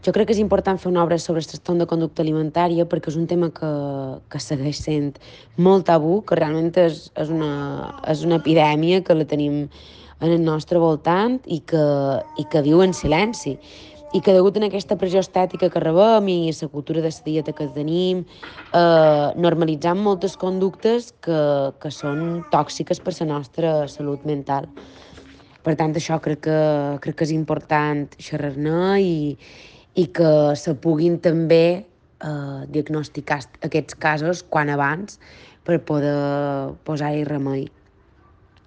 Jo crec que és important fer una obra sobre el trastorn de conducta alimentària perquè és un tema que segueix sent molt tabú, que realment és una epidèmia que la tenim en el nostre voltant i que viu en silenci. I que degut a aquesta pressió estètica que rebem i la cultura de la dieta que tenim, normalitzam moltes conductes que són tòxiques per la nostra salut mental. Per tant, això crec que és important xerrar-ne i que se puguin també diagnosticar aquests casos quan abans per poder posar-hi remei.